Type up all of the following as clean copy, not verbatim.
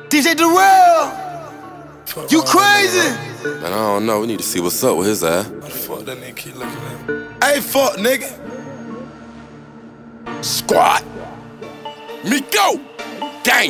DJ Darrell, you crazy? Man, I don't know. We need to see what's up with his ass. What the fuck that nigga keep looking at me? Hey, fuck, nigga. Squad. Miko. Gang.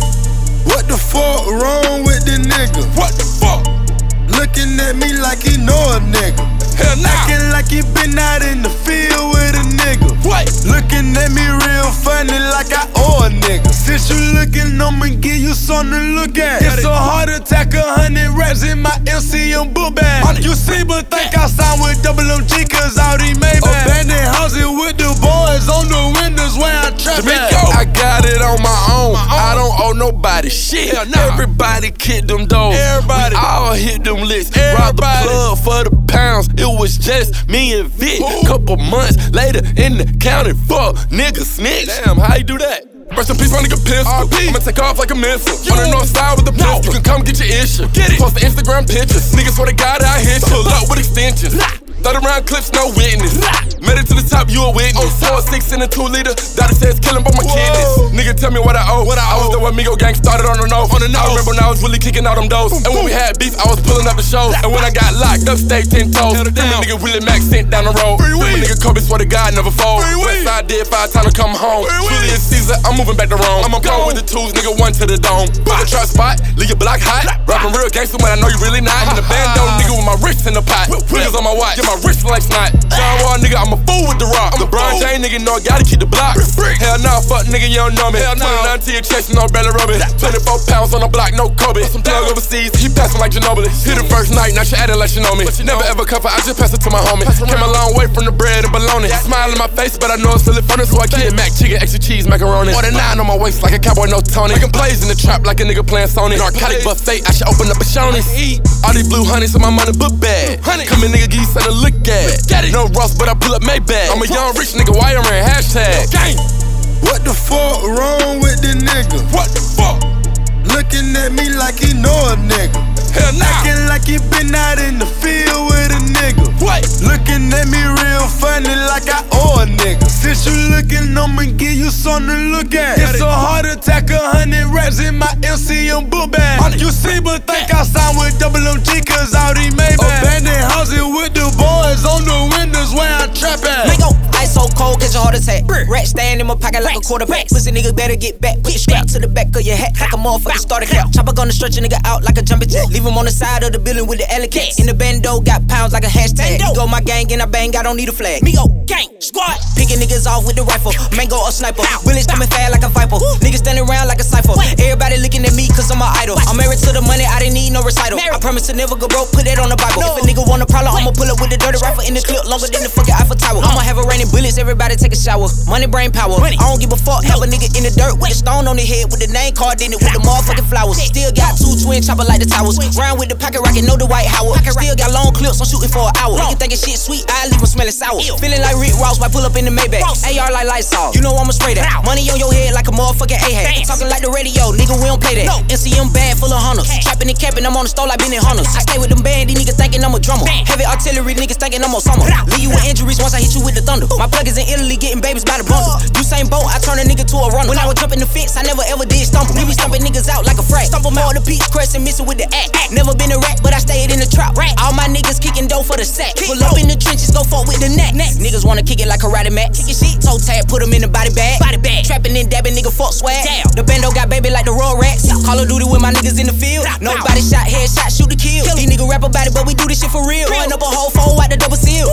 What the fuck wrong with the nigga? What the fuck? Looking at me like he know a nigga. Hell nah. Acting like he been out in the field with a nigga. What? Looking at me real funny like I owe a nigga. Since you looking, I'ma give you something to look at. It's a heart attack, 100 raps in my MCM book bag. You see, but think I signed with Double MG, cause all these Maybach. Abandoned houses with the boys on the windows where I trap at. I got it on my own. I don't owe nobody shit. Everybody kick them doors. Everybody. We all hit them licks. Robbed the plug for the pounds. It was just me and Vic. Couple months later in the county, fuck nigga snitch. Damn, how you do that? Rest in peace, my nigga pistol. I'ma take off like a missile. On the north side with the pistol. You can come get your issue. Get it. Post the Instagram pictures. Niggas swear to God I hit you. Pull up with extensions. 30 round clips, no witness. Made it to the top, you a witness. 4-6 in a 2 liter. Daddy says kill him, but my kidneys. Nigga tell me what I owe. I was the one Migo gang started on the nose. I remember when I was really kicking out them doors. And when we had beef, I was pulling up the shows. And when I got locked up, stayed 10 toes. Then the nigga Willie Mac sent down the road. Then my nigga Kobe swear to God never fold. Westside did 5 times to come home. Julius Caesar, I'm moving back to Rome. I'm going with the tools, nigga, 1 to the dome. Put a trap spot, leave your block hot. Rapping real gangster, but I know you really not. In the bando, nigga, with my wrist in the pot. Niggas on my watch, get my wrist like snot. John Wall, nigga, I'm a fool with the rock. I'm a LeBron James, nigga, know I gotta keep the block. Hell nah, fuck nigga, you don't know me. 29 to your chest, no belly rubbing. 24 pounds on the block, no Kobe. Some plug overseas, he passing like Ginobili. Hit the first night, now she acting like she know me. Never ever cover, I just pass it to my homie. Came a long way from the bread and bologna. Smile in my face, but I know it's still funny, so I keep it Mac chicken, extra cheese, macaroni. More than 9 on my waist, like a cowboy, no Tony. Making plays in the trap, like a nigga playing Sony. Narcotic buffet, I should open up a Shoney's. All these blue honeys, so my money book bad. Come in, nigga, give you something to look at. No Ross, but I pull up Maybach. I'm a young rich nigga, why I'm wearing hashtag? Gang. What the fuck wrong with the nigga? What the fuck? Looking at me like he know a nigga. Hell nah. Acting like he been out in the field with a nigga. What? Looking at me real funny like I owe a nigga. Since you looking, I'ma give you something to look at. It's a heart attack, 100 raps in my MCM book bag. You see, but think I signed with Double MG, cause all these Maybach. Abandoned houses with the boys on the windows where I trap at. Nigga, ice so cold, catch a heart attack. Rat stand in my pocket like a quarterback. Pussy nigga better get back. Put your strap to the back of your hat like a motherfucking starter cap. Chopper gonna stretch a nigga out like a jumping jack. Leave him on the side of the building with the elephants. In the bando, got pounds like a hashtag. Go my gang and I bang, I don't need a flag. Migo, gang, squad. Picking niggas off with the rifle. Mango or sniper. Willis coming fast like a viper. Niggas standing around like a cipher. Everybody looking at me cause I'm an idol. I'm married to the money, I didn't need no recital. I promise to never go broke, put that on the Bible. If a nigga want a problem, I'ma pull up with a dirty rifle in the clip longer than the fucking Eiffel Tower. I'ma have a raining bullets, everybody take a shower. Money, brain, power. I don't give a fuck, have a nigga in the dirt with a stone on the head, with the name card in it, with the motherfucking flowers. Still got 2 twin chopper like the towers. Round with the pocket rocket, know the White Howard. Still got long clips, I'm shooting for an hour. Nigga thinking shit sweet, I leave him smelling sour. Feeling like Rick Ross, I pull up in the Maybach. AR like Lysol, you know I'ma spray that. Money on your head like a motherfucking A-hat. Talking like the radio, nigga, we don't play that. NCM bag full of hunters. Trapping and capping, I'm on the store like Benny Hunters. I stay with them band, these niggas thinking I'm a drummer. Heavy artillery, niggas thinking I'm Osama. Leave you with injuries once I hit you with the thunder. My plug is in Italy, getting babies by the bundle. Usain Bolt, I turn a nigga to a runner. When I was jumping the fence, I never ever did stumble. We be stumping niggas out like a frat. Stumble more the peach crest and missing with the act. Never been a rat, but I stayed in the trap. All my niggas kicking dough for the sack. Pull up in the trenches, go fuck with the neck. Niggas wanna kick it like karate match. Kicking shit, toe tag, put them in the body bag. Trapping and dabbing, nigga, fuck swag. The bando got baby like the Royal Rats. Call of Duty with my niggas in the field. Nobody shot, headshot, shoot to kill. These niggas rap about it, but we do this shit for real. Run up a whole phone, out the double seal.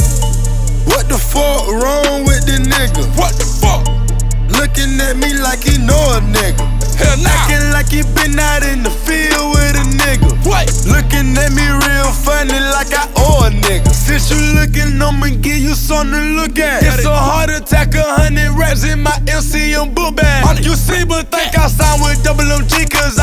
What the fuck wrong with the nigga? What the fuck? Looking at me like he know a nigga. Hell nah. Acting like he been out in the field with a nigga. What? Looking at me real funny like I owe a nigga. Since you looking, I'ma give you something to look at. It's a heart attack, 100 raps in my MCM book bag. You see, but think I signed with Double MG, cause